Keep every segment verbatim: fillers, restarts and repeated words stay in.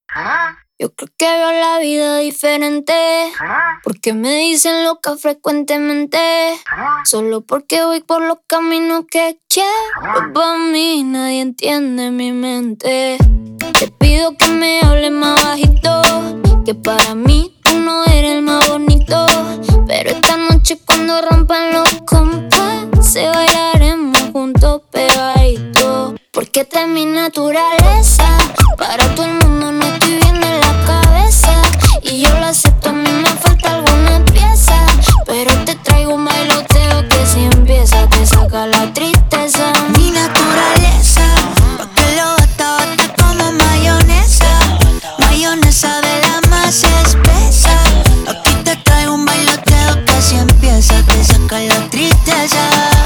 Yo creo que veo la vida diferente, porque me dicen loca frecuentemente, solo porque voy por los caminos que quiero. Pa' mí nadie entiende mi mente. Te pido que me hables más bajito, que para mí tú no eres el más bonito. Pero esta noche cuando rompan los compases bailaremos juntos pegaditos, porque esta es mi naturaleza. Para todo el mundo no estoy bien en la cabeza, y yo lo acepto, a mí me falta alguna pieza, pero te traigo un bailoteo que si empieza te saca la tristeza. Mi naturaleza, pa' que lo bata, bata como mayonesa. Mayonesa de la más espesa. Aquí te traigo un bailoteo que si empieza te saca la tristeza.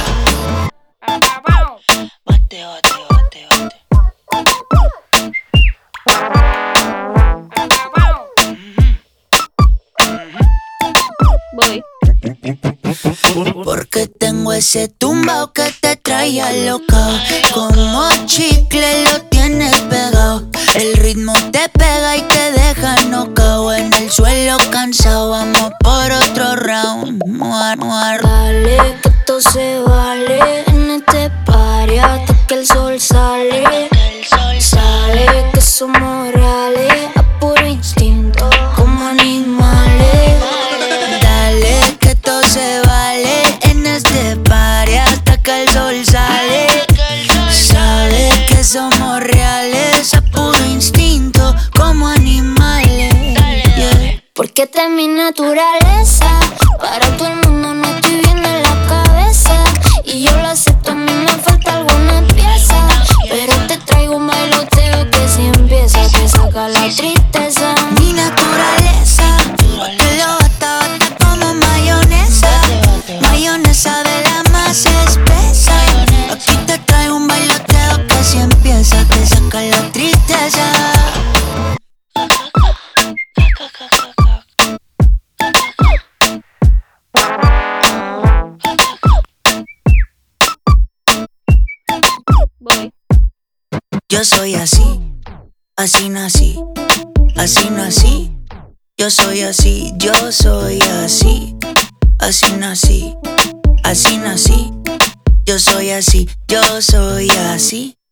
Bate, bate, bate, bate. Voy. Porque tengo ese tumbao que te trae loca. Como chicle lo tienes pegado. El ritmo te pega y te deja nocao. En el suelo cansado, vamos por otro round. Muar, muar. Dale, que esto se vale en este party hasta que el sol sale. Sale que somos reales a puro instinto, como animales. Dale, que esto se vale en este party hasta que el sol sale. Sabes que somos reales a puro instinto, como animales. Yeah. Porque esta es mi naturaleza. Para todo el mundo no estoy bien en la cabeza, y yo lo acepto, a mí me falta alguna pieza, pero te traigo un bailoteo que si empieza te saca la tristeza. Mi naturaleza, pa' que lo bata, bata como mayonesa. Mayonesa de la más espesa. Aquí te traigo un bailoteo que si empieza te saca la tristeza. Voy. Yo soy así, así nací, así nací. Yo soy así, yo soy así, así nací, así nací. Yo soy así, yo soy así.